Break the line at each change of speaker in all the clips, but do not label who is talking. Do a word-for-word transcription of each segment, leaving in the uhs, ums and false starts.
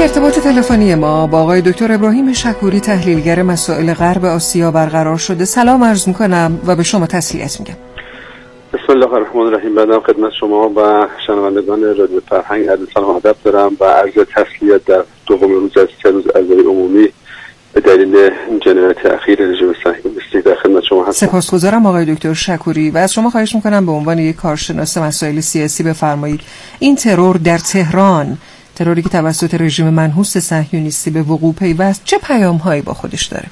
ارتباط تلفنی ما با آقای دکتر ابراهیم شکوری تحلیلگر مسائل غرب آسیا برقرار شده. سلام عرض میکنم و به شما تسلیت میگم.
بسم الله الرحمن الرحیم. بعدم خدمت شما و شنوندگان رادیو فرهنگ عرض سلام و ادب دارم و عرض تسلیت در دوم روز از سه روز عزای عمومی به دلیل جنایت اخیر رژیم صهیونیستی در خدمت شما هستم.
سپاسگزارم آقای دکتر شکوری و از شما خواهش میکنم به عنوان یک کارشناس مسائل سیاسی بفرمایید این ترور در تهران، تروری که توسط رژیم منحوس صهیونیستی به وقوع پیوست، چه پیام‌هایی با خودش داره؟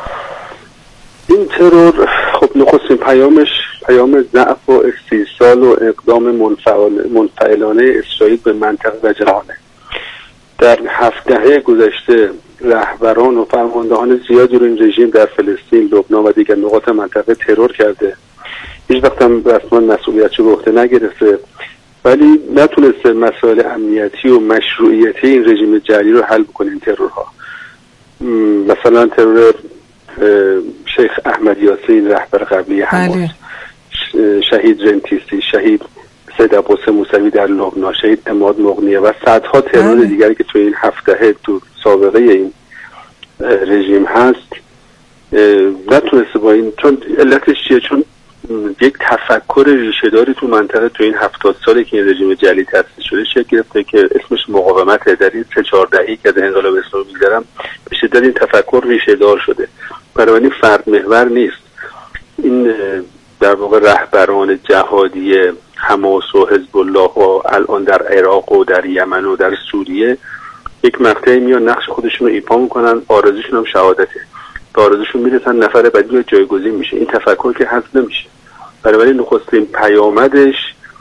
این ترور خب نخستین پیامش پیام ضعف و استیصال و اقدام منفعل منفعلانه اسرائیل به منطقه و جهانه. در هفت دهه گذشته رهبران و فرماندهان زیادی رو این رژیم در فلسطین، لبنان و دیگر نقاط منطقه ترور کرده. هیچ وقت هم رسما مسئولیتش رو به عهده نگرفته، ولی نتونسته مسائل امنیتی و مشروعیتی این رژیم جعلی رو حل بکنه. این ترورها مثلا ترور شیخ احمد یاسین رهبر قبلی حماس، شهید رنتیسی، شهید سید عباس موسوی در لبنان، شهید عماد مغنیه و صدها ترور دیگری که تو این هفت دهه تو سابقه این رژیم هست نتونسته با این. چون علتش چیه؟ چون یک تفکر ریشه‌داری تو منطقه تو این هفتاد سالی که این رژیم جعلی تأسیس شده شکل گرفته که اسمش مقاومت. در این سه چهار دهه‌ای که از انقلاب اسلامی می‌گذرم به شدت این تفکر ریشه‌دار شده. بنابراین فرد محور نیست. این در واقع رهبران جهادی حماس و حزب الله و الان در عراق و در یمن و در سوریه یک مقطعی میان نقش خودشون رو ایفا میکنن، آرزوشون هم شهادته. به آرزوشون میرسن، نفر بعدی جایگزین میشه. این تفکر که حذف نمیشه. بنابراین نخستین پیامدش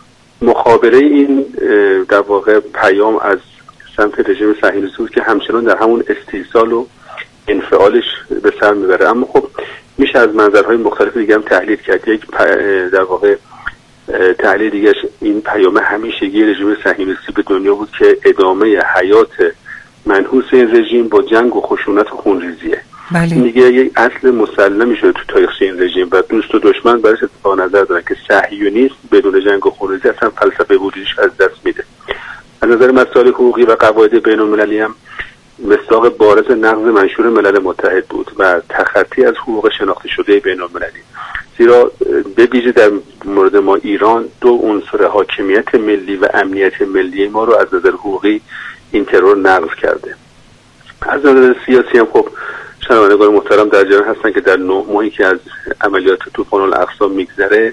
مخابره این در واقع پیام از سمت رژیم صهیونیستی بود که همچنان در همون استیصال و انفعالش به سر میبره. اما خب میشه از منظرهای مختلف دیگه هم تحلیل کرد. یک در واقع تحلیل دیگهش این پیام همیشگی رژیم صهیونیستی به دنیا بود که ادامه حیات منحوس این رژیم با جنگ و خشونت و خونریزیه.
بله.
این دیگه یک اصل مسلمی شده تو تاریخ این رژیم و دوست و دشمن برش اتفاق نظر دارن که صهیونیسم بدون جنگ و خونریزی اصلا فلسفه وجودیش از دست میده. از نظر مسائل حقوقی و قواعد بین‌المللی هم مصداق بارز نقض منشور ملل متحد بود و تخطی از حقوق شناخته شده بین‌المللی. زیرا به ویژه در مورد ما ایران دو عنصر حاکمیت ملی و امنیت ملی ما رو از نظر حقوقی این ترور نقض کرده. از نظر سیاسی هم خب شنوندگان محترم در جریان هستن که در نه ماهی که از عملیات طوفان الاقصی میگذره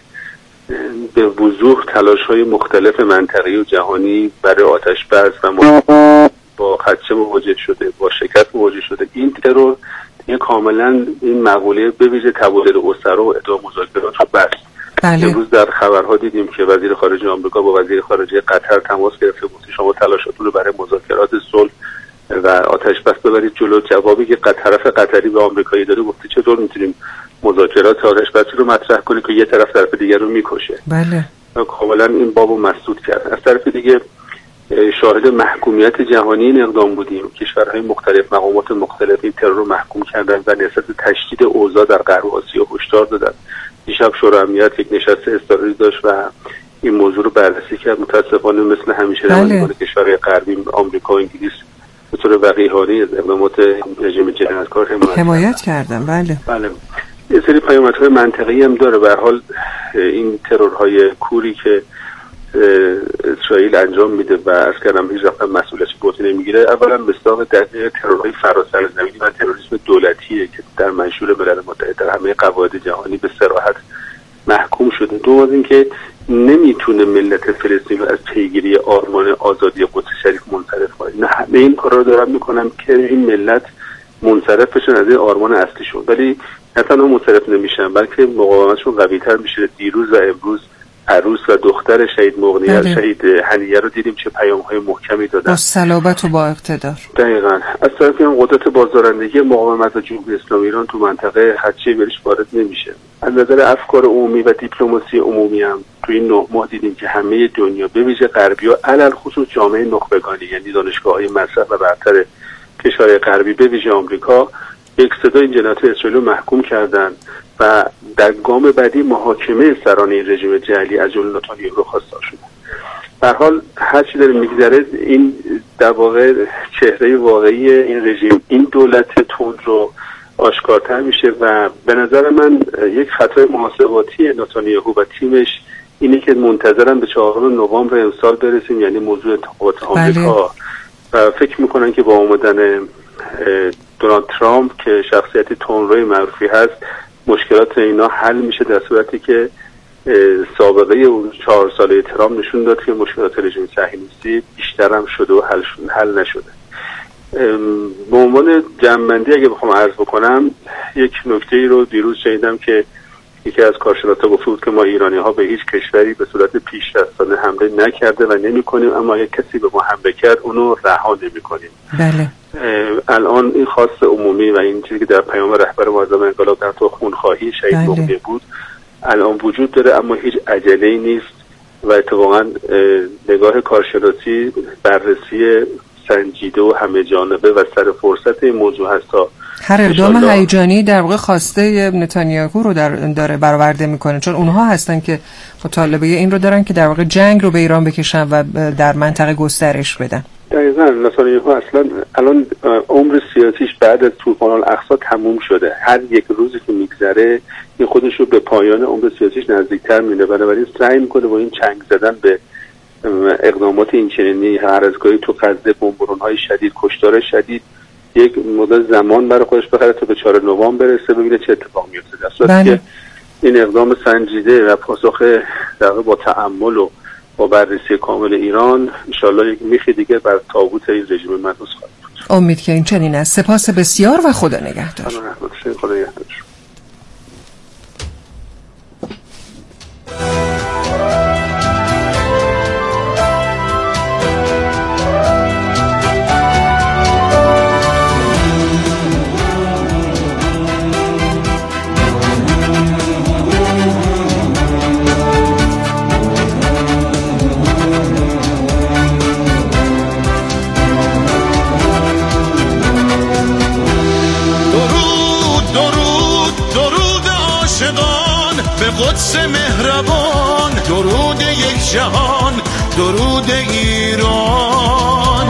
به وضوح تلاش‌های مختلف منطقه‌ای و جهانی برای آتش بس و با خدشه مواجه شده، با شکست مواجه شده. این ترور دیگه کاملا این مقوله به ویژه تبادل اسرا و ادامه مذاکرات رو بس.
بله.
امروز در خبرها دیدیم که وزیر خارجه آمریکا با وزیر خارجه قطر تماس گرفته بود شما تلاشاتون رو برای مذاکرات صلح و آتش بس ببرید جلو. جوابی که طرف قطری به آمریکایی داده گفته چطور میتونیم مذاکرات آتش بس رو مطرح کنیم که یه طرف طرف دیگر رو میکشه.
بله.
کاملا این بابو مسدود کرد. از طرف دیگه شاهد محکومیت جهانی این اقدام بودیم. کشورهای مختلف، مقامات مختلف این ترور رو محکوم کردن و نسبت تشدید اوضاع در غرب آسیا هشدار دادن. دیشب شورای امنیت یک نشست اضطراری داشت و این موضوع رو بررسی کرد. متاسفانه مثل همیشه نمایندگان کشورهای غربی، آمریکا و انگلیس به طور وقیحانه از اقدامات رژیم جنایتکار
حمایت کردن. بله.
بله. یه سری پیامدهای منطقه‌ای هم داره. به هر حال این ترورهای کوری که اسرائیل انجام میده و از کردم هیچ وقت مسئولیتش به عهده نمیگیره، اولا مصداق دقیق ترورهای فراسر زمینی و تروریسم دولتیه که در منشور ملل متحد در همه قواعد جهانی به صراحت محکوم شده. دو از اینکه نمیتونه ملت فلسطین رو از پیگیری آرمان آزادی قدس شریف منصرف کنه. نه همه این کارا رو دارن میکنن که این ملت منصرف بشن از این آرمان اصلیشون، ولی نه تنها منصرف نمیشن بلکه مقاومتشون قوی‌تر میشه. دیروز و امروز عروس و دختر شهید مغنیه، بله. شهید هنیه رو دیدیم چه پیام‌های محکمی دادن
با صلابت و با اقتدار.
دقیقاً. از طرف این قدرت بازدارندگی مقاومت و جمهوری اسلامی ایران تو منطقه خدشه برش وارد نمیشه. از نظر افکار عمومی و دیپلماسی عمومی هم تو این نه ماه دیدیم که همه دنیا به ویژه غربی‌ها علل خصوص جامعه نخبگانی یعنی دانشگاه‌های مذهب و برتر کشورهای غربی به ویژه آمریکا یک صدا این جنایات اسرائیل رو محکوم کردن و در گام بعدی محاکمه سران این رژیم جعلی از جمله نتانیاهو رو خواستار شدن. به هر حال هر چی داره میگذره این در واقع چهره واقعی این رژیم، این دولت تند رو آشکارتر میشه و به نظر من یک خطای محاسباتی نتانیاهو و تیمش اینه که منتظرن به چهارم نوامبر امسال برسیم، یعنی موضوع انتخابات آمریکا، و فکر میکنن که با آمدن دونالد ترامپ که شخصیتی تندروی معروفی هست مشکلات اینا حل میشه، در صورتی که سابقه اون چهار ساله ترامپ نشون داد که مشکلات رژیم صهیونیستی بیشتر هم شده و حل, حل نشده. به عنوان جمع‌بندی اگه بخوام عرض بکنم، یک نکته‌ای رو دیروز شنیدم که یکی از کارشناسا گفته بود که ما ایرانی‌ها به هیچ کشوری به صورت پیشرفتانه حمله نکرده و نمی‌کنیم، اما اگه کسی به ما حمله کرد اونو رها نمی‌کنیم.
بله.
الان این خواست عمومی و این چیزی که در پیام رهبر معظم انقلاب در تو خونخواهی شهید مهدی بود الان وجود داره، اما هیچ عجله‌ای نیست و اتفاقا نگاه کارشناسی بررسی سنجیده و همه جانبه و سر فرصت این موضوع هست تا
هر اقدام هیجانی در واقع خواسته نتانیاهو رو در داره برآورده میکنه، چون اونها هستن که مطالبه این رو دارن که در واقع جنگ رو به ایران بکشن و در منطقه گسترش بدن.
دقیقاً نتانیاهو اصلا الان عمر سیاسیش بعد از طوفان الاقصی تموم شده، هر یک روزی که میگذره این خودش رو به پایان عمر سیاسیش نزدیکتر میده، بنابراین سعی میکنه با این چنگ زدن به اقدامات اینچنینی، هر از گاهی تو غزه بمبارون‌های شدید، کشتار شدید، یک مدت زمان برای خودش بخره تا به چهارم نوامبر برسه ببینه چه اتفاقی میفته. در صورتی که این اقدام سنجیده و پاسخ در واقع با تأمل و با بررسی کامل ایران انشالله یک میخی دیگه بر تابوت این رژیم منحوس خواهد بود.
امید که این چنین است. سپاس بسیار و خدا نگهدار.
خدا نگهدار.
قدس مهربان، درود یک جهان، درود ایران.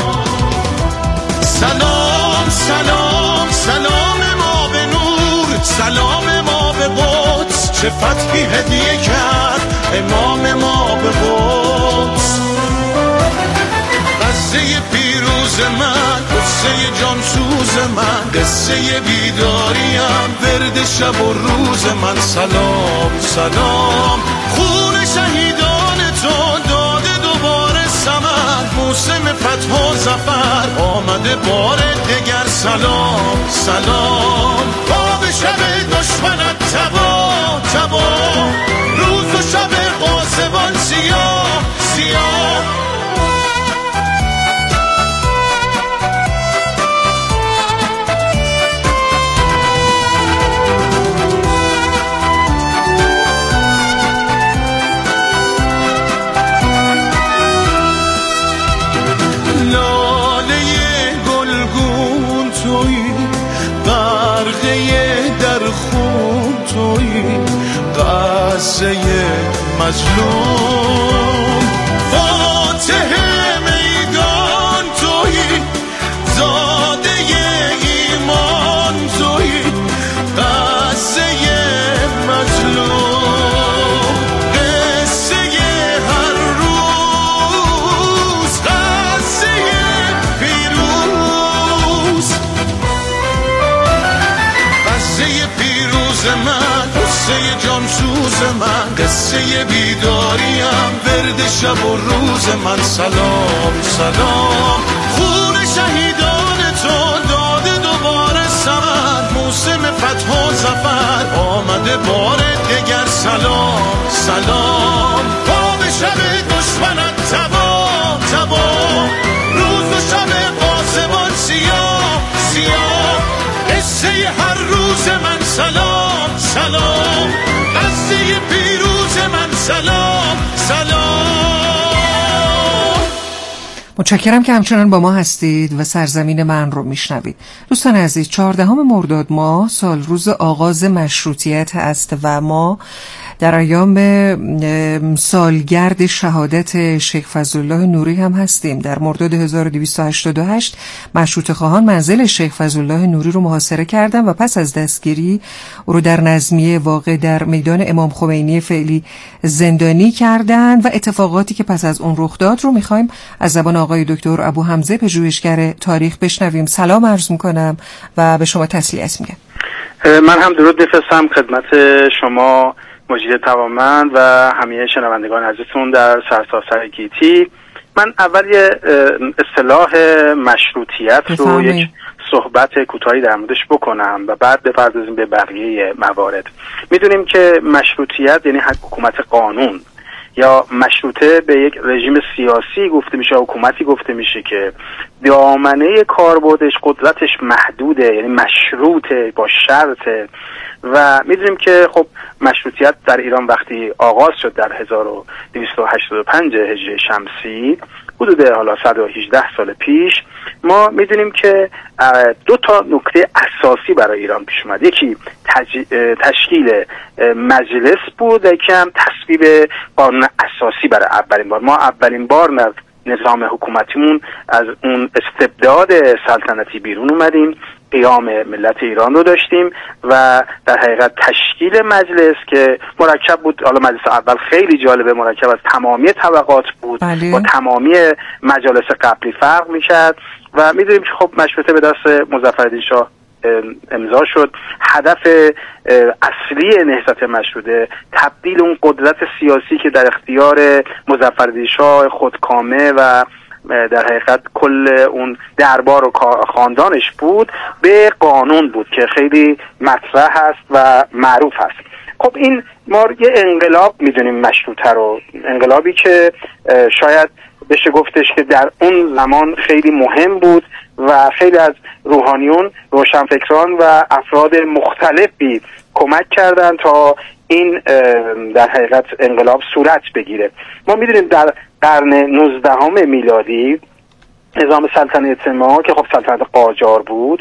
سلام سلام سلام ما به نور، سلام ما به قدس، چه فتحی هدیه کرد امام ما به قدس. قصه پیروز من، قصه جانسوز من، قصه بیداریم، ورد شب و روز من. سلام سلام خون شهیدان تو داده دوباره ثمر، موسم فتح و ظفر آمده بار دگر. سلام سلام باب شب دشمنت تبا تبا، روز و شب قاسبان سیاه سیاه. قصه مظلوم، فاتح میدان تویی، زاده ایمان تویی. قصه مظلوم، قصه هر روز، قصه پیروز، قصه پیروز من، قصه جانسوز من، قصه بیداریم، ورد شب و روز من. سلام سلام خون شهیدان تو داده دوباره ثمر، موسم فتح و ظفر آمده بار دگر. سلام سلام باب شب دشمنت تبا تبا، روز و شب قاسبان سیاه سیاه. قصه هر روز من سلام سلام، قصه پیروز من سلام سلام.
متشکرم که همچنان با ما هستید و سرزمین من رو میشنوید. دوستان عزیز، چهاردهم مرداد ماه سال روز آغاز مشروطیت است و ما در ایام سالگرد شهادت شیخ فضلالله نوری هم هستیم. در مرداد هزار و دویست و هشتاد و هشت مشروطه خواهان منزل شیخ فضلالله نوری رو محاصره کردند و پس از دستگیری او رو در نظمیه واقع در میدان امام خمینی فعلی زندانی کردند و اتفاقاتی که پس از اون رخ داد رو میخوایم از زبان آقای دکتر ابو حمزه پژوهشگر تاریخ بشنویم. سلام عرض میکنم و به شما تسلیت میگم.
من هم درود میفرستم خدمت شما مجید توانمند و همه شنوندگان عزیزتون در سرتاسر گیتی. من اول یه اصطلاح مشروطیت رو یک صحبت کوتاهی در موردش بکنم و بعد بپردازیم به بقیه موارد. میدونیم که مشروطیت یعنی حکومت قانون یا مشروطه به یک رژیم سیاسی گفته میشه، حکومتی گفته میشه که دامنه کاربردش قدرتش محدوده، یعنی مشروطه با شرطه. و میدونیم که خب مشروطیت در ایران وقتی آغاز شد در هزار و دویست و هشتاد و پنج هجری شمسی، حدود حالا صد و هجده سال پیش، ما میدونیم که دو تا نکته اساسی برای ایران پیش اومد. یکی تج... تشکیل مجلس بود، یکی هم تصویب قانون اساسی برای اولین بار. ما اولین بار در نظام حکومتیمون از اون استبداد سلطنتی بیرون اومدیم، قیام ملت ایران رو داشتیم و در حقیقت تشکیل مجلس که مرکب بود. حالا مجلس اول خیلی جالبه، مرکب از تمامی طبقات بود،
بله.
با تمامی مجالس قبلی فرق میکرد و میدونیم که خب مشروطه به دست مظفرالدین شاه امضا شد. هدف اصلی نهضت مشروطه تبدیل اون قدرت سیاسی که در اختیار مظفرالدین شاه خودکامه و در حقیقت کل اون دربار و خاندانش بود به قانون بود که خیلی مطرح هست و معروف هست. خب این ما یه انقلاب میدونیم مشروطه رو، انقلابی که شاید بشه گفتش که در اون زمان خیلی مهم بود و خیلی از روحانیون، روشنفکران و افراد مختلفی کمک کردن تا این در حقیقت انقلاب صورت بگیره. ما میدونیم در قرن نوزدهم میلادی نظام سلطنت ما که خب سلطنت قاجار بود،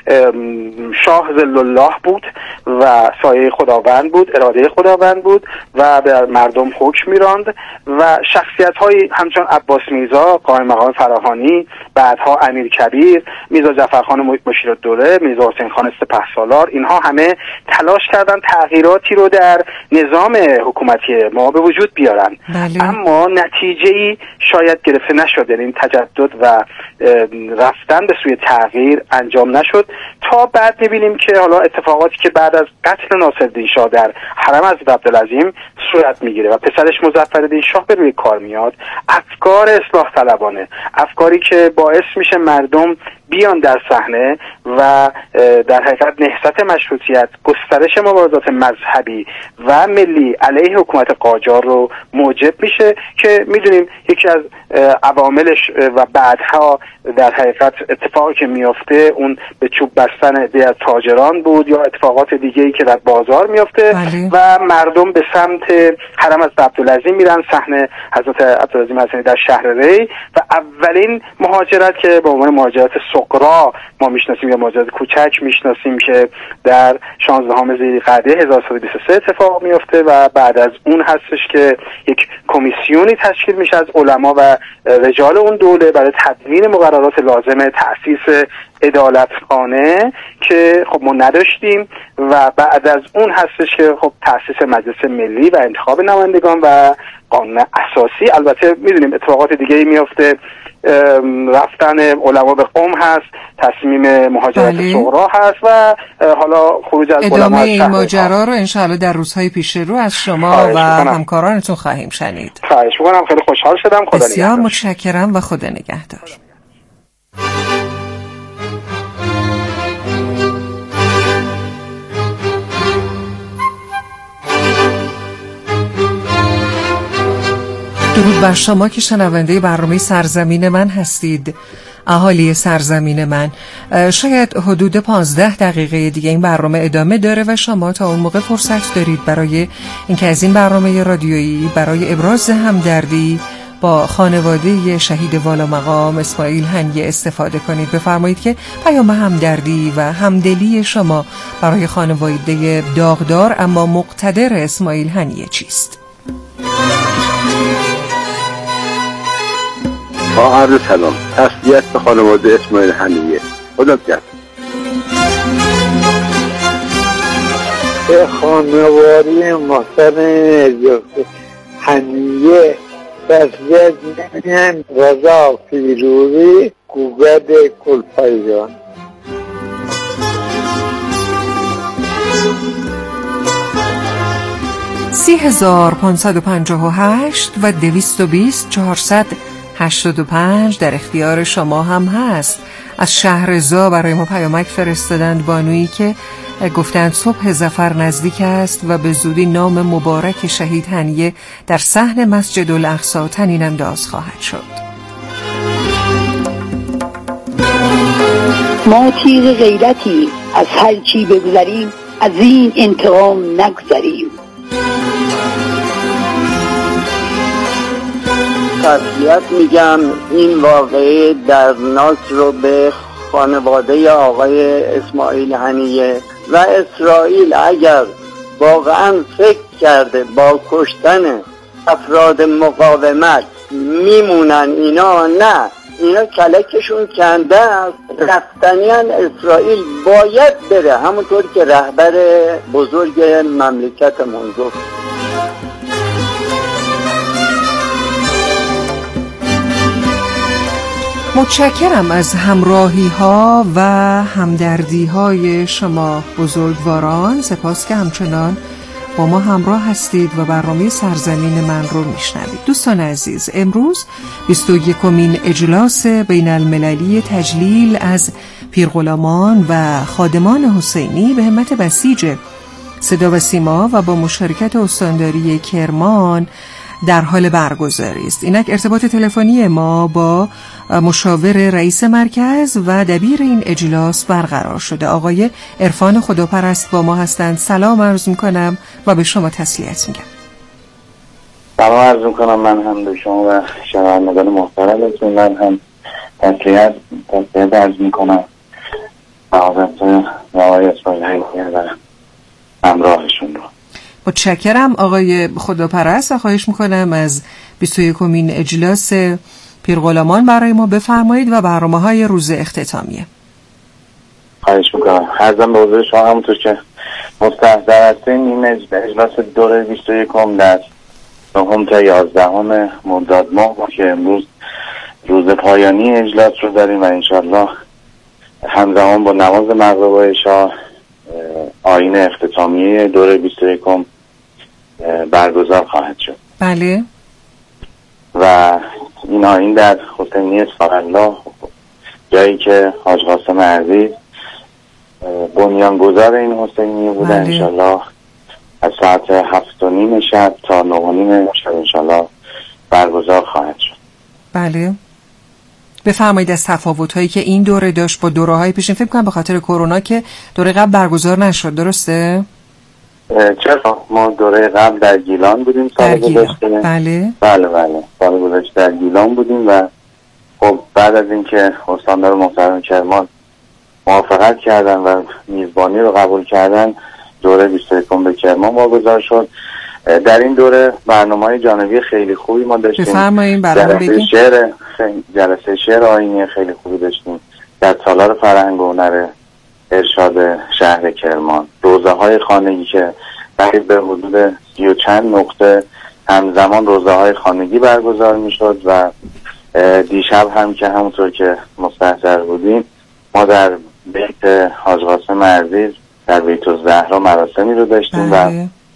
شاه ذل الله بود و سایه خداوند بود، اراده خداوند بود و به مردم حکم میراند و شخصیت های همچون عباس میرزا، قائم مقام فراهانی، بعدها امیر کبیر، میرزا جعفرخان مشیرالدوله، میرزا حسین خان سپهسالار، اینها همه تلاش کردن تغییراتی رو در نظام حکومتی ما به وجود بیارن.
بله.
اما نتیجه‌ای شاید گرفته نشد، یعنی تجدد و رفتن به سوی تغییر انجام نشد تا بعد میبینیم که حالا اتفاقاتی که بعد از قتل ناصرالدین شاه در حرم حضرت عبدالعظیم صورت میگیره و پسرش مظفرالدین شاه به روی کار میاد. افکار اصلاح طلبانه، افکاری که باعث میشه مردم بیان در صحنه و در حقیقت نهضت مشروطیت، گسترش مبارزات مذهبی و ملی علیه حکومت قاجار رو موجب میشه که میدونیم یکی از عواملش و بعدها در حقیقت اتفاقی که میفته اون به چوب بستن عده از تاجران بود یا اتفاقات دیگه‌ای که در بازار میفته. بله. و مردم به سمت حرم حضرت عبدالعظیم میرن، صحنه حضرت عبدالعظیم حسینی در شهر ری و اولین مهاجرت که به عنوان مهاجرت صغرا ما میشناسیم یا مهاجرت کوچک میشناسیم که در شانزدهم ذی‌قعده هزار و سیصد و بیست و سه اتفاق میفته و بعد از اون هستش که یک کمیسیونی تشکیل میشه از علما و رجال اون دوله برای تدوین مقررات لازم تأسیس عدالتخانه که خب ما نداشتیم و بعد از اون هستش که خب تأسیس مجلس ملی و انتخاب نمایندگان و قانون اساسی. البته میدونیم اتفاقات دیگه ای میفته، رفتن علما به قم هست، تصمیم مهاجرت
بله.
صغرا هست و حالا خروج از علما.
ادامه این ماجرا رو انشاءالله در روزهای پیش رو از شما و همکارانتون خواهیم شنید.
خواهش می‌کنم، خیلی خوشحال شدم. خدا
بسیار
نگهدار.
متشکرم و خدا نگهدار. درود بر شما که شنونده برنامه سرزمین من هستید، اهالی سرزمین من. شاید حدود پانزده دقیقه دیگه این برنامه ادامه داره و شما تا اون موقع فرصت دارید برای اینکه از این برنامه رادیویی برای ابراز همدردی با خانواده شهید والا مقام اسماعیل هنیه استفاده کنید. بفرمایید که پیام همدردی و همدلی شما برای خانواده داغدار اما مقتدر اسماعیل هنیه چیست؟
با عرض سلام، تسلیت به خانواده اسماعیل هنیه. خدا بیامرزه.
به خانواده محترم هنیه تسلیت میگم. رضا فیروزی، گوگد کلپایگان.
سی هزار پانصد و پنجاه و هشت و دویست و بیست چهارصد هشتاد و پنج در اختیار شما هم هست. از شهرزا برای ما پیامک فرستادند بانویی که گفتند صبح ظفر نزدیک است و به زودی نام مبارک شهید هنیه در صحن مسجد الاقصی طنین انداز خواهد شد.
ما تیغ غیرتی از هر چی بگذریم، از این انتقام نگذریم.
تسلیت میگم این واقعه دردناک رو به خانواده آقای اسماعیل هنیه و اسرائیل اگر واقعا فکر کرده با کشتن افراد مقاومت میمونن اینا، نه، اینا کلکشون کنده است. رفتنیان اسرائیل باید بره، همونطور که رهبر بزرگ مملکتمون گفت.
متشکرم از همراهی ها و همدردی های شما بزرگواران. سپاس که همچنان با ما همراه هستید و برنامه سرزمین من رو میشنوید. دوستان عزیز، امروز بیست و یکمین اجلاس بین المللی تجلیل از پیرغلامان و خادمان حسینی به همت بسیج صدا و سیما و با مشارکت استانداری کرمان در حال برگزاری است. اینک ارتباط تلفنی ما با مشاور رئیس مرکز و دبیر این اجلاس برقرار شده. آقای عرفان خداپرست با ما هستند. سلام عرض میکنم و به شما تسلیت میگم.
سلام عرض میکنم من هم به شما و شنوندگان محترمتون. من هم تسلیت تسلیت عرض میکنم سعادت آقای اسماعیل هنیه و همراهشون رو.
متشکرم آقای خداپرست و خواهش میکنم از بیست و یکمین اجلاس پیرغلامان برای ما بفرمایید و برنامه‌های روز اختتامیه.
خواهش میکنم. عرضم به حضور شما همونطور که مستحضر هستین این اجلاس دوره بیست و یکم در نهم تا یازدهم مرداد ماه که امروز روز پایانی اجلاس رو داریم و انشالله همزمان با نماز مغرب و عشا آیین اختتامیه دوره بیست و یکم برگزار خواهد شد.
بله.
و این آیین در حسینی اصفهان، جایی که حاج قاسم عزیز بنیانگذار این حسینیه بوده، بله. انشالله از ساعت هفت و نیم شب تا نه و نیم شب انشالله برگزار خواهد شد.
بله. بفرمایید از تفاوت‌هایی که این دوره داشت با دوره‌های پیشین. فکر کنم به خاطر کرونا که دوره قبل برگزار نشد، درسته؟
چرا ما دوره قبل در گیلان بودیم سال گذشته.
بله
بله بله سال گذشته در گیلان بودیم و خب بعد از اینکه استاندار محترم کرمان موافقت کردن و میزبانی رو قبول کردن، دوره بیست و یکم به کرمان واگذار شد. در این دوره برنامه‌های جانبی خیلی خوبی ما داشتیم.
بفرمایید برام بگید.
شعر جلسه شعر آیینی خیلی خوبی داشتیم در تالار فرهنگ و هنر ارشاد شهر کرمان. روزه های خانگی که قریب به حدود سی و چند نقطه همزمان روزه های خانگی برگزار می شد و دیشب هم که همونطور که مستحضر بودیم ما در بیت حاج قاسم عزیز در بیت الزهرا مراسمی رو داشتیم و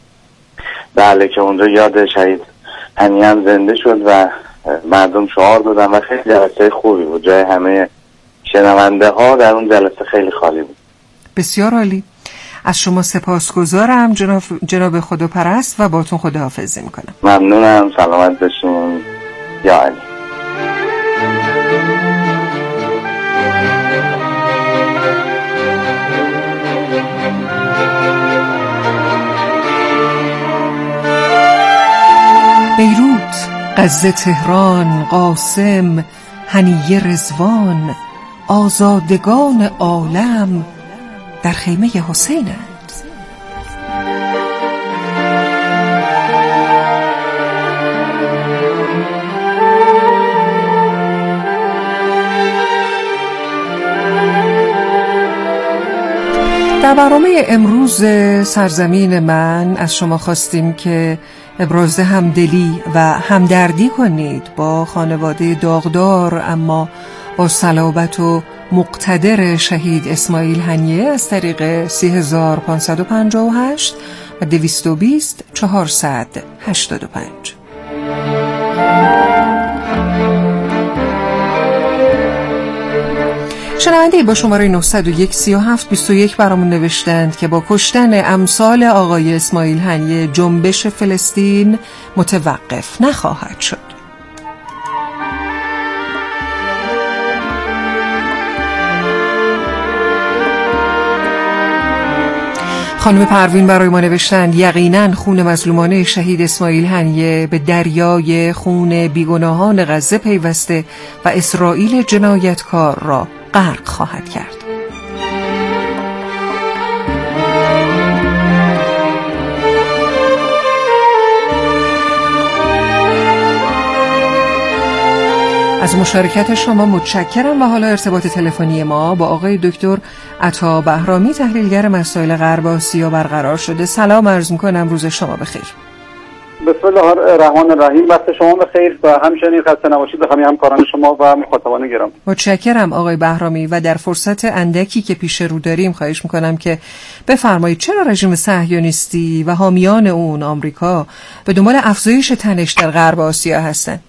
بله که اونجا یاد شهید هنیه هم زنده شد و مردم شعار دادن و خیلی جلسه خوبی بود. جای همه شنونده ها در اون جلسه خیلی خالی بود.
بسیار عالی. از شما سپاسگزارم جناب جناب خداپرست و باتون خداحافظی میکنم.
ممنونم. سلامت باشین. یا علی.
بیروت غزه تهران، قاسم، هنیه رضوان، آزادگان عالم در خیمه حسینند. در برنامه امروز سرزمین من از شما خواستیم که ابراز همدلی و همدردی کنید با خانواده داغدار اما با صلابت و مقتدر شهید اسماعیل هنیه از طریق سه هزار پانصد و پنجاه و هشت و دویست و بیست چهارصد و هشتاد و پنج. شنونده با شماره نهصد و یک سی و هفت بیست و یک برامون نوشتند که با کشتن امثال آقای اسماعیل هنیه جنبش فلسطین متوقف نخواهد شد. خانم پروین برای ما نوشتند یقیناً خون مظلومانه شهید اسماعیل هنیه به دریای خون بیگناهان غزه پیوسته و اسرائیل جنایتکار را غرق خواهد کرد. از مشارکت شما متشکرم و حالا ارتباط تلفنی ما با آقای دکتر عطا بهرامی تحلیلگر مسائل غرب آسیا برقرار شده. سلام عرض می‌کنم، روز شما بخیر.
بسم الله الرحمن الرحیم. وقت شما بخیر و همچنین خسته نباشید بخوایم همکاران شما و مخاطبان گرامی.
متشکرم آقای بهرامی و در فرصت اندکی که پیش رو داریم خواهش میکنم که بفرمایید چرا رژیم صهیونیستی و حامیان اون آمریکا به دنبال افزایش تنش در غرب آسیا هستند؟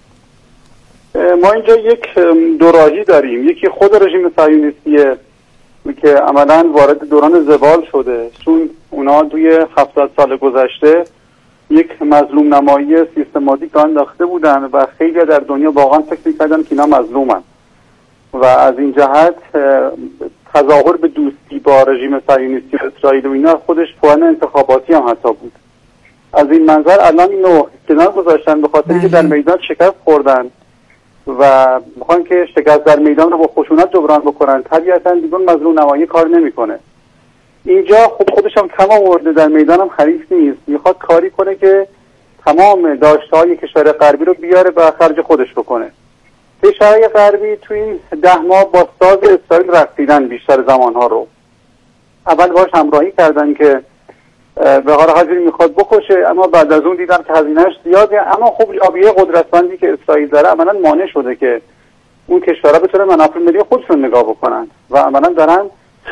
ما اینجا یک دوراهی داریم، یکی خود رژیم صهیونیستیه که عملاً وارد دوران زوال شده، چون اونا توی هفتاد سال گذشته یک مظلوم نمایی سیستماتیک انداخته بودن و خیلی در دنیا واقعا فکر می‌کردن که اینا مظلومن و از این جهت تظاهر به دوستی با رژیم صهیونیستی اسرائیل و اینا خودش پوان انتخاباتی هم حتی بود. از این منظر الان اینو کنار گذاشتن به خاطر که در میدان شکست خوردن و میخوان که شکست در میدان رو با خشونت جبران بکنن. طبیعتا دیگه مظلوم نمایی کار نمیکنه. اینجا خب خودش هم کم آورده، در میدان هم حریف نیست، میخواد کاری کنه که تمام داشته‌های کشور غربی رو بیاره و خرج خودش بکنه. کشورهای غربی توی این ده ماه با ساز اسرائیل رقصیدن بیشتر زمانها رو. اول باش همراهی کردن که به هر حال میخواد بکشه، اما بعد از اون دیدن که هزینه‌اش زیاده، اما خب لابیه قدرتمندی که اسرائیل داره عملاً مانع شده که اون کشورها بتونن منافع ملی خودشون نگاه بکنن و عملاً دارن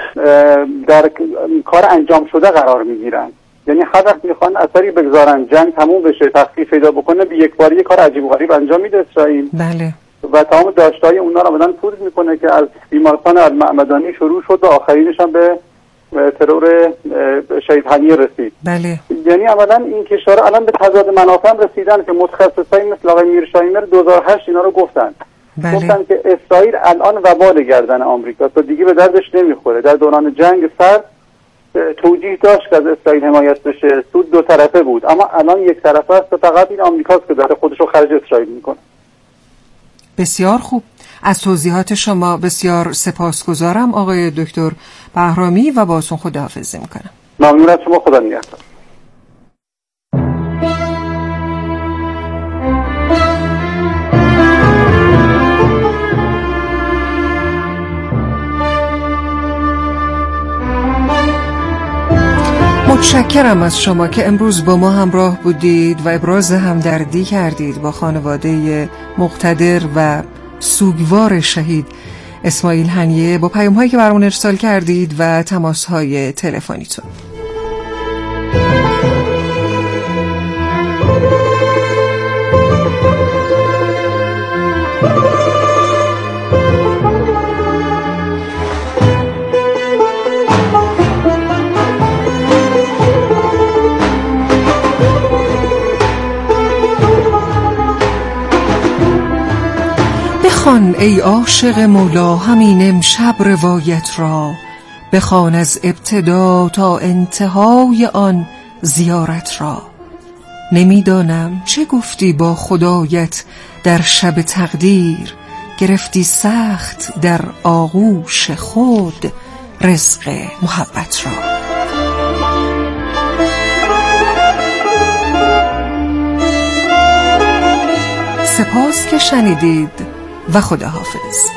در کار انجام شده قرار میگیرن. یعنی هر وقت میخوان اثری بگذارن جنگ تموم بشه، تخفیف پیدا بکنه، به یک باری یک کار عجیب و غریب انجام میده اسرائیل.
بله.
و تمام داشته‌های اونا رو بدن پود میکنه که از بیمارستان المعمدانی شروع شد و آخرینش هم به ترور شهید هنیه رسید.
بله.
یعنی عملاً این کشورها الان به تضاد منافع رسیدن که متخصصای مثل آقای میرشایمر دو هزار و هشت اینا رو گفتن.
بله.
گفتن که اسرائیل الان وبال گردن آمریکا تا دیگه به دردش نمیخوره. در دوران جنگ سرد توجیه داشت که از اسرائیل حمایت بشه، سود دو طرفه بود، اما الان یک طرفه است و فقط این آمریکاست که داره خودش رو خرج اسرائیل میکنه.
بسیار خوب، از توضیحات شما بسیار سپاسگزارم آقای دکتر بهرامی و باهاتون خداحافظی میکنم.
ممنون از شما، خدا نگهدار.
متشکرم از شما که امروز با ما همراه بودید و ابراز همدردی کردید با خانواده مقتدر و سوگوار شهید اسماعیل هنیه با پیام هایی که برامون ارسال کردید و تماس های تلفنیتون. بخوان ای عاشق مولا همین امشب روایت را، بخوان از ابتدا تا انتهای آن زیارت را. نمیدانم چه گفتی با خدایت در شب تقدیر، گرفتی سخت در آغوش خود رزق محبت را. سپاس که شنیدید و خداحافظ.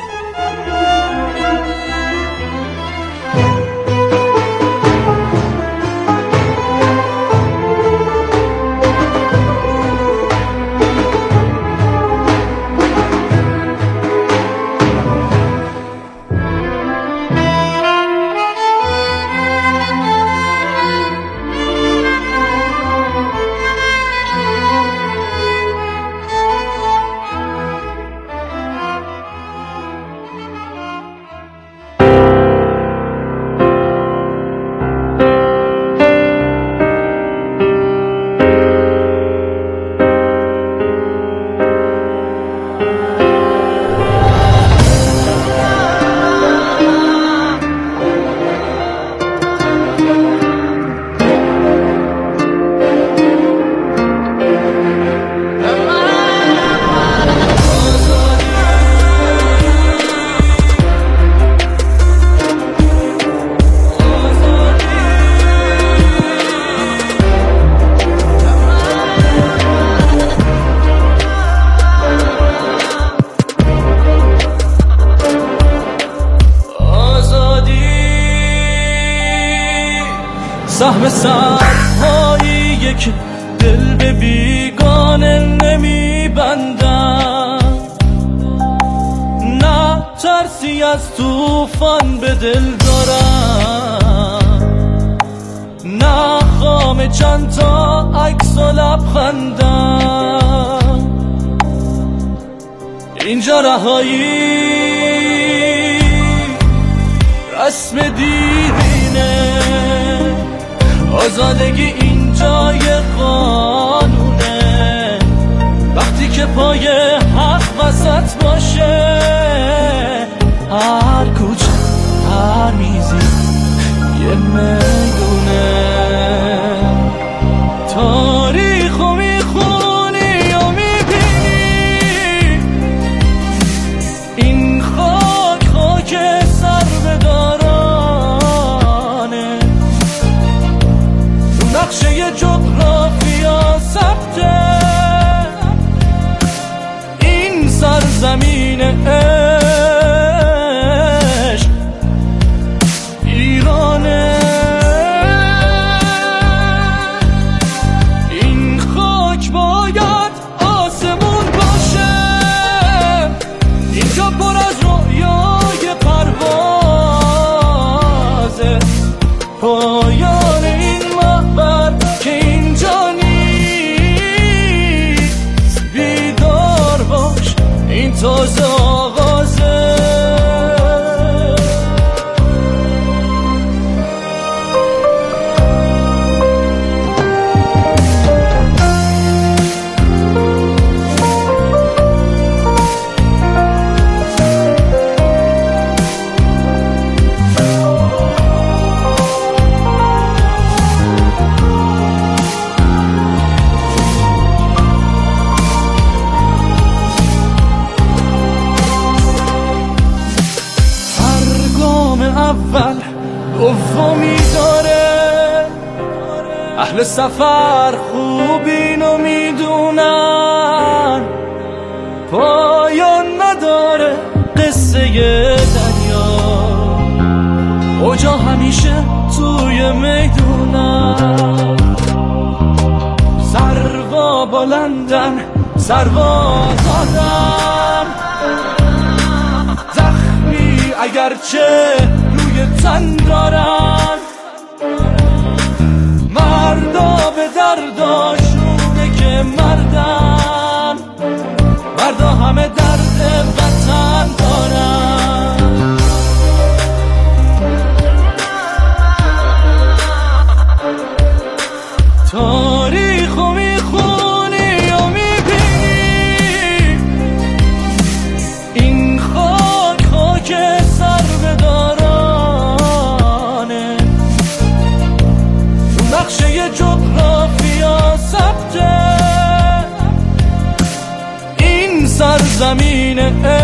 سهم سرهایی که دل به بیگانه نمی بندن، نه ترسی از توفان به دل دارن، نه خام چند تا عکس و لبخندن. اینجا رهایی رسم دیرینه، آزادگی اینجا یه قانونه. وقتی که پای حق وسط باشه، هر کوچه هر میزی یه میدونه. تاریخو میخونی و میبینی، این خاک خاک سر به دارانه. رو نقشه جغرافیا ثبته، این سرزمین عشق ایرانه. این خاک باید آسمون باشه، اینجا پر از رویای پروازه. پایان این محور که اینجا نیست، بیدار باش این تازه آغازه. اول دومی داره، اهل سفر خوب اینو میدونن. پایان نداره قصه دریا، اوجا همیشه توی میدونن. سروا بلندن سروا دادن، زخمی اگرچه روی تن دارن. مردا به درداشونه که مردن، مردا همه درد وطن دارن. تاریخو میخونی و میبینی، این خاک خاک سر به دارانه. رو نقشه جغرافیا ثبته، زمین